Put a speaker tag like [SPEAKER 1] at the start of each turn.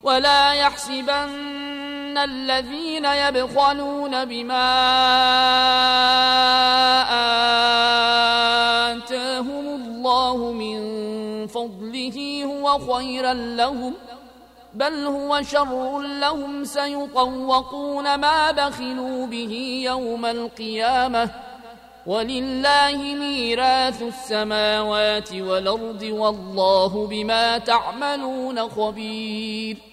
[SPEAKER 1] ولا يحسبن الذين يبخلون بما آتاهم الله من فضله هو خيرا لهم، بل هو شر لهم، سيطوقون ما بخلوا به يوم القيامة، ولله ميراث السماوات والأرض والله بما تعملون خبير.